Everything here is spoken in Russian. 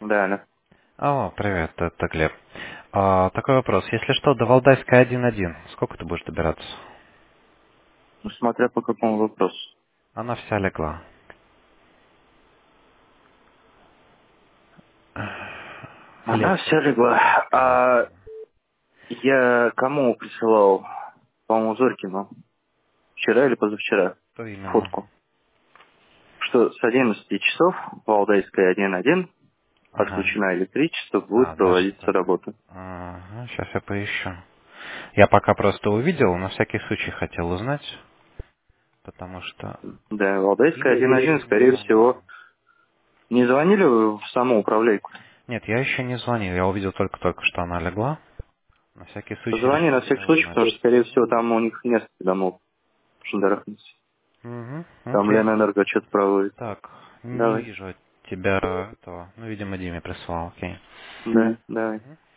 Да, да. Алло, привет, это Глеб. Такой вопрос. Если что, до Валдайской 1-1, сколько ты будешь добираться? Ну, смотря по какому вопросу. Она вся легла. Она Электро. вся легла. Электро. А я кому присылал? По-моему, Зорькину. Вчера или позавчера. Что именно? Фотку. Что с 11 часов Валдайская 1.1 Ага. отключена электричество, будет А, значит проводиться так. работа. Ага, сейчас я поищу. Я пока просто увидел, на всякий случай хотел узнать, потому что... Да, Валдайская Или 1.1, не скорее звонили. всего. Не звонили вы в саму управляйку? Нет, я еще не звонил, я увидел только что она легла. На всякий случай Позвони на решил всякий случай, узнать. потому что, скорее всего, там у них несколько домов. Шандарахнись. Угу, Там окей. Ленэнерго что-то проводит. Так, не Давай. вижу от тебя этого. Ну, видимо, Диме прислал, окей. Да, давай.